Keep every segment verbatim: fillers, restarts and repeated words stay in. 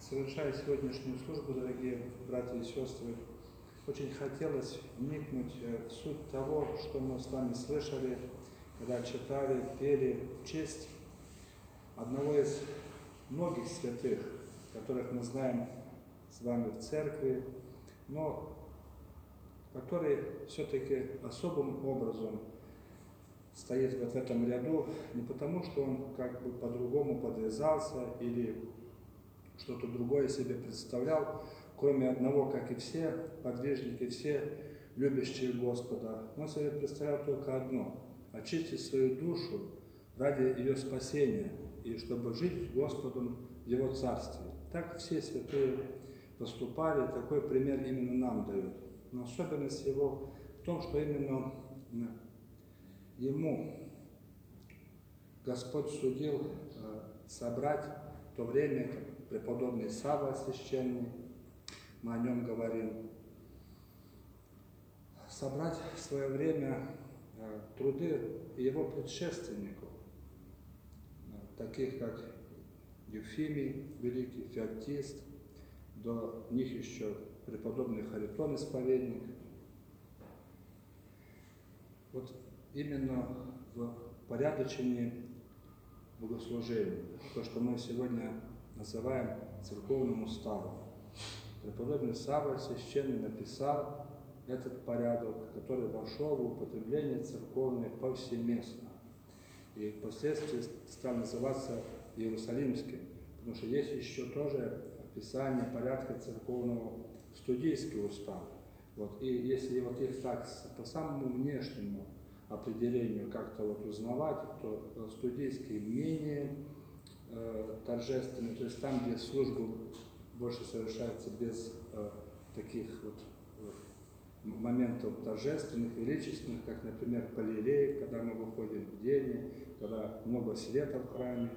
Совершая сегодняшнюю службу, дорогие братья и сестры, очень хотелось вникнуть в суть того, что мы с вами слышали, когда читали, пели в честь одного из многих святых, которых мы знаем с вами в церкви, но который все-таки особым образом стоит вот в этом ряду, не потому, что он как бы по-другому подвязался или что-то другое себе представлял, кроме одного, как и все подвижники, все любящие Господа. Он себе представлял только одно – очистить свою душу ради ее спасения и чтобы жить с Господом в Его Царстве. Так все святые поступали, такой пример именно нам дают. Но особенность его в том, что именно ему Господь судил собрать в то время, как преподобный Савва священный, мы о нем говорим, собрать в свое время труды его предшественников, таких как Евфимий Великий, Феоктист, до них еще преподобный Харитон Исповедник. Вот именно в порядочении богослужения, то, что мы сегодня называем церковным уставом. Преподобный Савва священный написал этот порядок, который вошел в употребление церковное повсеместно. И впоследствии стал называться Иерусалимским, потому что есть еще тоже описание порядка церковного студийский устав. Вот. И если вот их так по самому внешнему определению как-то вот узнавать, то студийский менее э, торжественный, то есть там, где служба больше совершается без э, таких вот э, моментов торжественных, величественных, как, например, Палилей, когда мы выходим в день, когда много света в храме,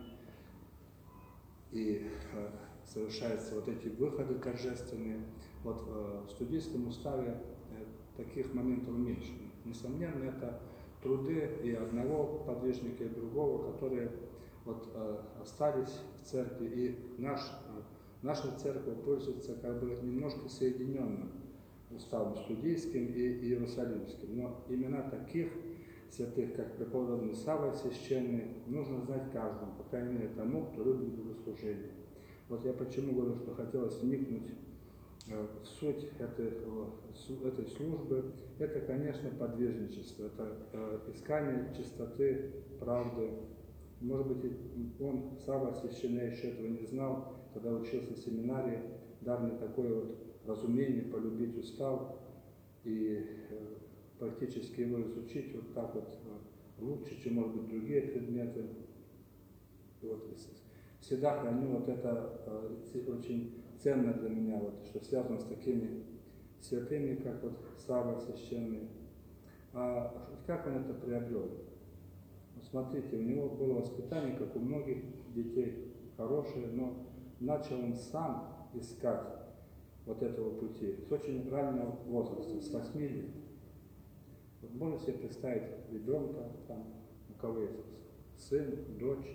и э, совершаются вот эти выходы торжественные. Вот э, в студийском уставе э, таких моментов меньше. Несомненно, это труды и одного подвижника, и другого, которые вот, э, остались в церкви, и наш, э, наша церковь пользуется как бы немножко соединенным уставом студийским и иерусалимским. Но имена таких святых, как преподобный Савва священный, нужно знать каждому, по крайней мере тому, кто любит богослужение. Вот я почему говорю, что хотелось вникнуть в суть этой, этой службы. Это, конечно, подвижничество, это э, искание чистоты, правды. Может быть, он, Савва священный, еще этого не знал, когда учился в семинарии, дал мне такое вот разумение полюбить устав и э, практически его изучить вот так вот э, лучше, чем, может быть, другие предметы. Вот. Всегда храню вот это э, очень ценно для меня, вот, что связано с такими святыми, как вот Савва священный. А как он это приобрел? Вот смотрите, у него было воспитание, как у многих детей, хорошее, но начал он сам искать вот этого пути с очень раннего возраста, с восьми лет. Вот можно себе представить ребенка, там, у кого есть сын, дочь.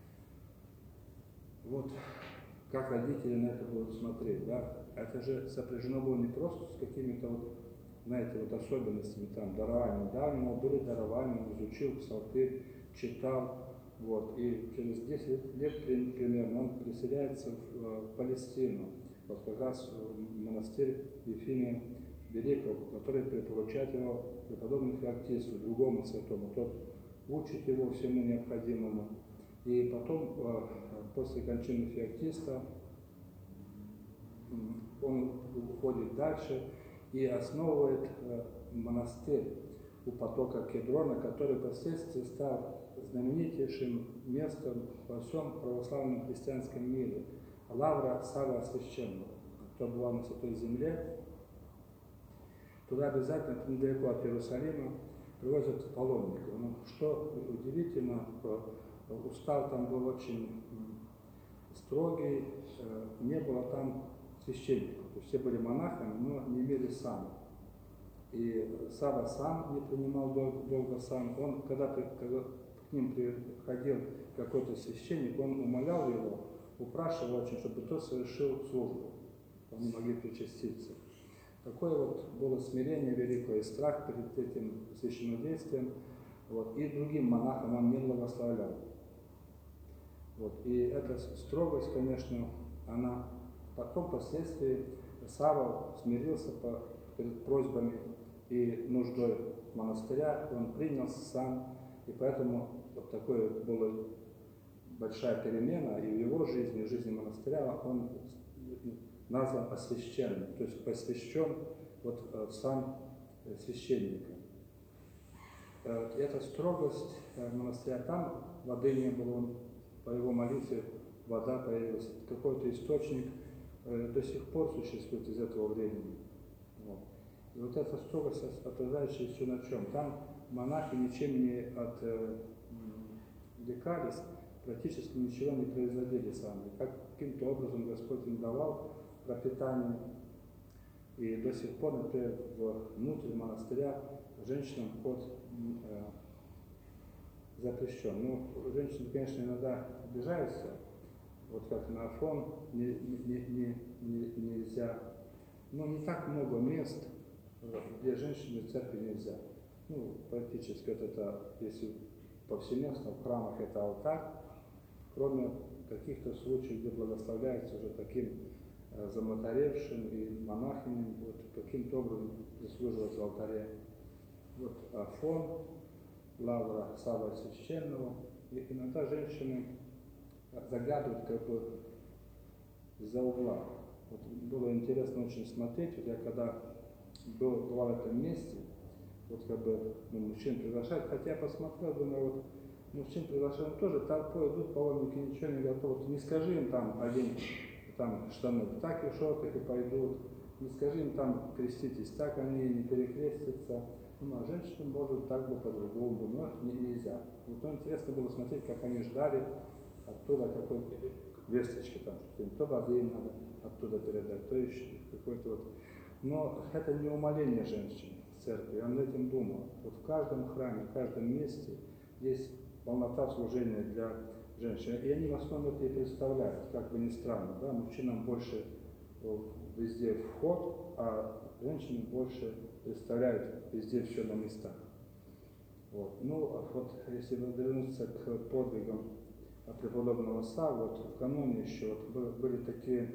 Вот как родители на это будут смотреть, да? Это же сопряжено было не просто с какими-то вот, знаете, вот особенностями, там, дарованиями. Да, у него были дарования, он изучил псалтырь, читал, вот, и через десять лет примерно он переселяется в, в Палестину, вот как раз в монастырь Ефимия Великого, который поручает его преподобному Феоктисту, другому святому, тот учит его всему необходимому. И потом, после кончины Феоктиста, он уходит дальше и основывает монастырь у потока Кедрона, который впоследствии стал знаменитейшим местом во всем православном христианском мире. Лавра Савва священного. Кто бывал на Святой Земле, туда обязательно, недалеко от Иерусалима, привозят паломников. Но что удивительно, устав там был очень строгий, не было там священников. То есть все были монахами, но не имели сана. И Савва сам не принимал долго, долго сан. Он, когда, когда к ним приходил какой-то священник, он умолял его упрашивал очень, чтобы тот совершил службу, они могли причаститься. Такое вот было смирение великое и страх перед этим священнодействием. Вот, и другим монахам он не благословлял. Вот, и эта строгость, конечно, она потом, впоследствии, Савва смирился по, перед просьбами и нуждой монастыря, он принял сам, и поэтому вот такое была большая перемена и в его жизни, и в жизни монастыря, он назван освященным, то есть посвящен вот в сан священника. Эта строгость монастыря, там воды не было, он, по его молитве вода появилась, какой-то источник до сих пор существует из этого времени. Вот. И вот эта строгость отражается еще на чем? Там монахи ничем не отвлекались, практически ничего не производили сами. Каким-то образом Господь им давал пропитание. И до сих пор, например, внутрь монастыря женщинам вход э, запрещен. Ну, женщины, конечно, иногда обижаются, вот как на Афон не, не, не, не, нельзя. Но не так много мест, где женщине в церкви нельзя. Ну, практически вот это, если повсеместно в храмах это алтарь, кроме каких-то случаев, где благословляется уже таким э, замоторевшим и монахиням, вот каким-то образом прислуживать в алтаре. Вот Афон, лавра Саввы Священного, и иногда женщины заглядывают как бы из-за угла. Вот было интересно очень смотреть, вот я когда был, был в этом месте, вот как бы ну, мужчин приглашают, хотя я посмотрел, думаю, вот мужчин приглашают тоже, толпой идут, паломники ничего не готовы, не скажи им там одень там штаны, так и в шортах и пойдут, не скажи им там креститесь, так они не перекрестятся. Ну, а женщинам может так бы по-другому, но не, нельзя. Вот ну, интересно было смотреть, как они ждали оттуда какой-то весточки там, то воды им надо оттуда передать, то еще какой-то вот. Но это не умаление женщин в церкви, я над этим думал. Вот в каждом храме, в каждом месте есть полнота служения для женщин. И они в основном это и представляют, как бы ни странно. Да? Мужчинам больше везде вход, а женщины больше представляют везде все на местах. Вот. Ну, вот если вернуться к подвигам преподобного Саввы, вот в каноне еще вот были такие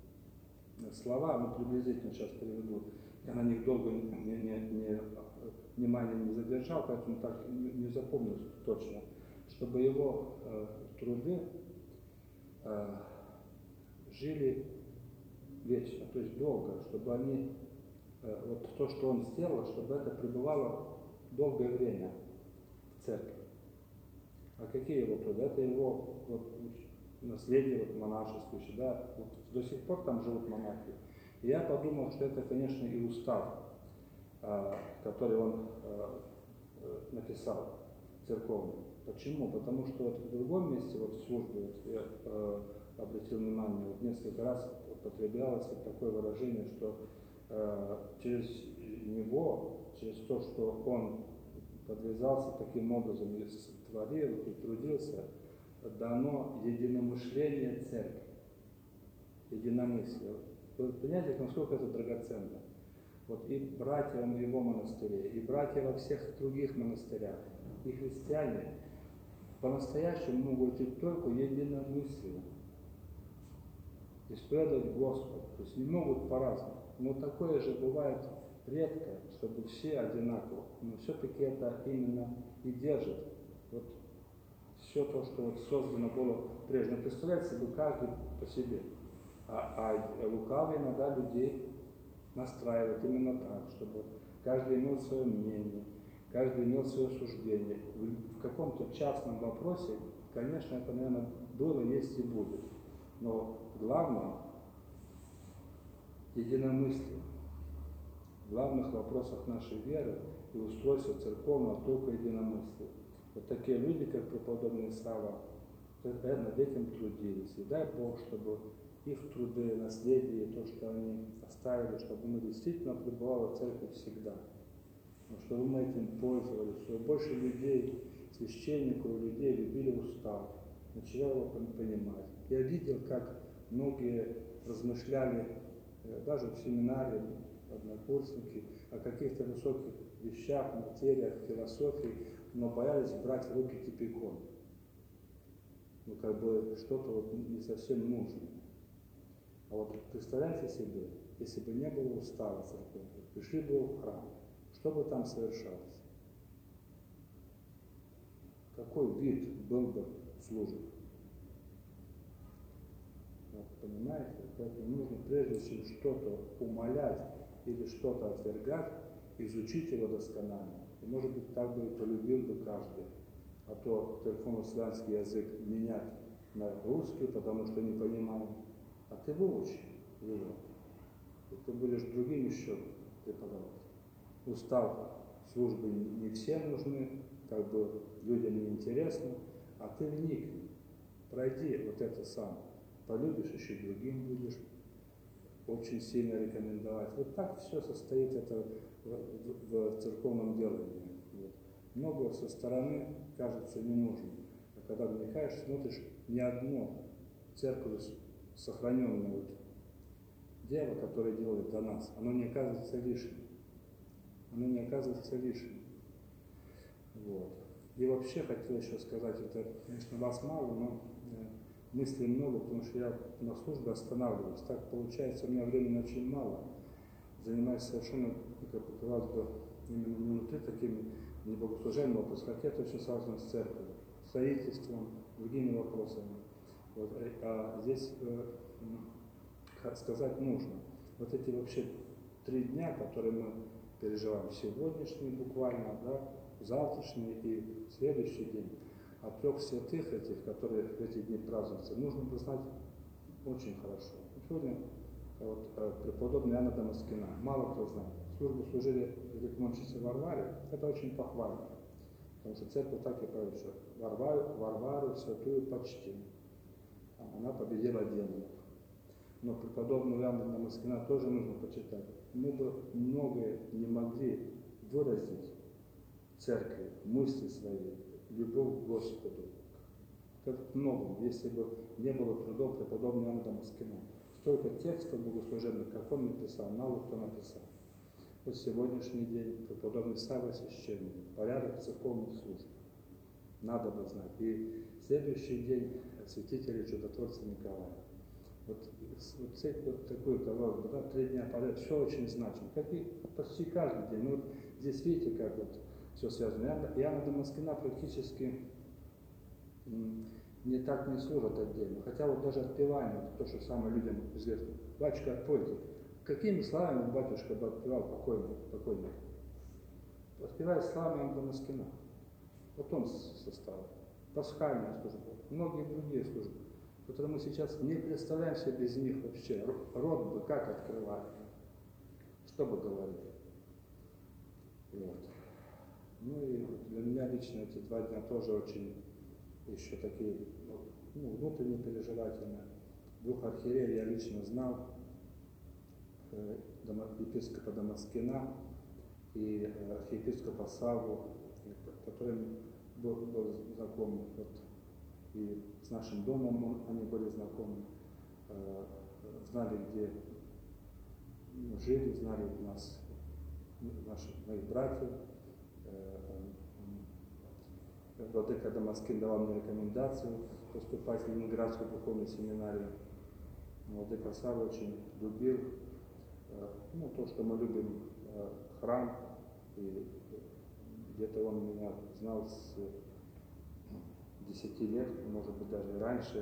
слова, ну, приблизительно сейчас приведу, я на них долго не, не, не, внимания не задержал, поэтому так не, не запомнил точно, чтобы его э, труды э, жили вечно, то есть долго, чтобы они, э, вот то, что он сделал, чтобы это пребывало долгое время в церкви. А какие его труды? Это его вот, наследие вот, монашествующее, да, вот, до сих пор там живут монахи. И я подумал, что это, конечно, и устав, э, который он э, написал церковный. Почему? Потому что вот в другом месте, вот в службе, вот я э, обратил внимание, вот несколько раз употреблялось вот такое выражение, что э, через него, через то, что он подвязался таким образом и творил, и трудился, дано единомышление церкви, единомыслие. Вы понимаете, насколько это драгоценно? Вот и братья в его монастыре, и братья во всех других монастырях, и христиане по-настоящему могут идти только единомыслие, исповедовать Господа, то есть не могут по-разному. Но такое же бывает редко, чтобы все одинаково, но все-таки это именно и держит вот все то, что вот создано было прежде. Но представляете себе, каждый по себе, а, а лукавый иногда людей настраивает именно так, чтобы каждый имел свое мнение, каждый имел свое суждение. В каком-то частном вопросе, конечно, это, наверное, было, есть и будет. Но главное – единомыслие. В главных вопросах нашей веры и устройства церковного только единомыслие. Вот такие люди, как преподобный Савва, над этим трудились. И дай Бог, чтобы их труды, наследие, то, что они оставили, чтобы мы действительно пребывали в церкви всегда. Чтобы мы этим пользовались, чтобы больше людей, священников, людей любили устав, начали его понимать, Я видел, как многие размышляли, э, даже в семинаре, однокурсники, о каких-то высоких вещах, материях, философии, но боялись брать в руки типикон. Ну, как бы что-то вот не совсем нужно. А вот представляете себе, если бы не было устава церковного, пришли бы в храм, что бы там совершалось? Какой вид был бы службы? Вот, понимаете? Поэтому нужно, прежде чем что-то умалять или что-то отвергать, изучить его досконально. И, может быть, так бы и полюбил бы каждый. А то церковно-славянский язык менять на русский, потому что не понимаем. А ты выучи его. И ты будешь другим еще преподавать. Устав службы не всем нужны, как бы людям не интересно, а ты вникни, пройди вот это сам, полюбишь, еще другим будешь очень сильно рекомендовать. Вот так все состоит это в, в, в церковном делании. Вот. Много со стороны кажется не нужно, а когда вникаешь, смотришь, ни одно церковь сохраненное вот дело, которое делает до нас, оно не оказывается лишним. Оно не оказывается лишним. Вот. И вообще хотел еще сказать, это, конечно, вас мало, но э, мыслей много, потому что я на службе останавливаюсь. Так получается, у меня времени очень мало. Занимаюсь совершенно, как показалось бы, именно не внутри такими не богослужебными вопросами, хотя это очень связано с церковью, строительством, другими вопросами. Вот. А здесь э, сказать нужно. Вот эти вообще три дня, которые мы переживаем, сегодняшний буквально, да, завтрашний и следующий день, о трех святых этих, которые в эти дни празднуются, нужно бы знать очень хорошо. Сегодня вот, преподобный Иоанна Дамаскина, мало кто знает. Службу служили великомученице Варваре, это очень похвально, потому что церковь так и поет, что Варвару, Варвару святую почтим. Она победила демонов. Но преподобного Иоанна Дамаскина тоже нужно почитать. Мы бы многое не могли выразить церкви, мысли свои, любовь к Господу. Как много, если бы не было трудов преподобного Иоанна Дамаскина. Столько текстов богослужебных, как он написал, мало кто написал. Вот сегодняшний день преподобный Савва Священник, порядок церковных служб. Надо бы знать. И следующий день святителя чудотворца Николая. Вот, вот, вот такой, казалось бы, да, три дня подряд, все очень значимо. Как и почти каждый день. Ну, вот здесь видите, как вот все связано. Иоанна Дамаскина практически не так не служат отдельно. Хотя вот даже отпевание, то, что самое людям известно. Батюшка, отпойте. Какими словами батюшка бы отпевал покойник? покойник? Отпевает словами Иоанна Дамаскина. Вот он составил. Пасхальная служба, многие другие службы, которые мы сейчас не представляем себе без них вообще. Рот бы как открывали, что бы говорили. Вот. Ну и для меня лично эти два дня тоже очень еще такие, ну, внутренне переживательные. Двух архиереев я лично знал, э, епископа Дамаскина и э, архиепископа Савву, которым был, был знаком, вот, и с нашим домом он, они были знакомы, э, знали, где мы жили, знали нас, наших, моих братьев. Владыка Дамаскин давал мне рекомендацию поступать в Ленинградскую духовную семинарию. Владыка Савва очень любил, ну, то, что мы любим, храм, и где-то он меня знал с десяти лет, может быть, даже раньше.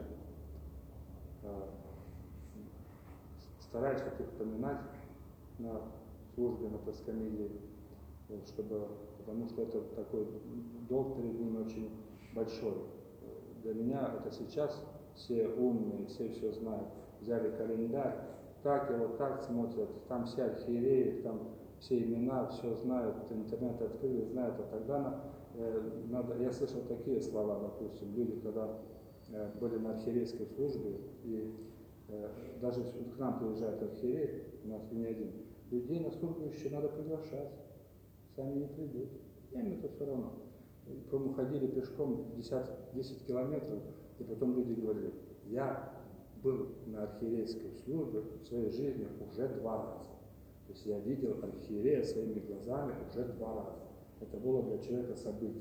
Стараюсь как-то вспоминать на службе, на плоскомедии, чтобы, потому что это такой долг перед ним очень большой. Для меня это сейчас все умные, все все знают. Взяли календарь, так его так смотрят, там все архиереи, там все имена, все знают, интернет открыли, знают, а тогда э, надо, я слышал такие слова, допустим, люди, когда э, были на архиерейской службе, и э, даже к нам приезжает архиерей, у нас не один, людей на службу еще надо приглашать, сами не придут, им это все равно. Потом ходили пешком десять, десять километров, и потом люди говорили, я был на архиерейской службе в своей жизни уже два раза. То есть я видел архиерея своими глазами уже два раза. Это было для человека событие.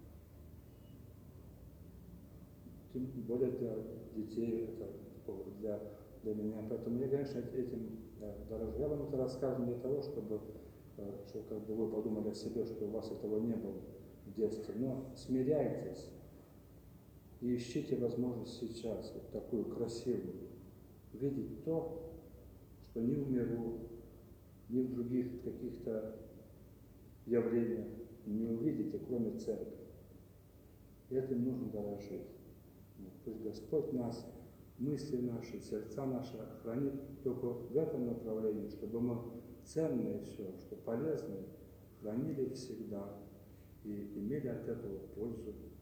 Тем более для детей, это для, для меня. Поэтому я, конечно, этим да, дорожу. Я вам это рассказываю не для того, чтобы, чтобы как бы вы подумали о себе, что у вас этого не было в детстве. Но смиряйтесь и ищите возможность сейчас, вот такую красивую, видеть то, что ни в миру, ни в других каких-то явлениях не увидите, кроме церкви. И этим нужно дорожить. Пусть Господь нас, мысли наши, сердца наши хранит только в этом направлении, чтобы мы ценное все, что полезное, хранили всегда и имели от этого пользу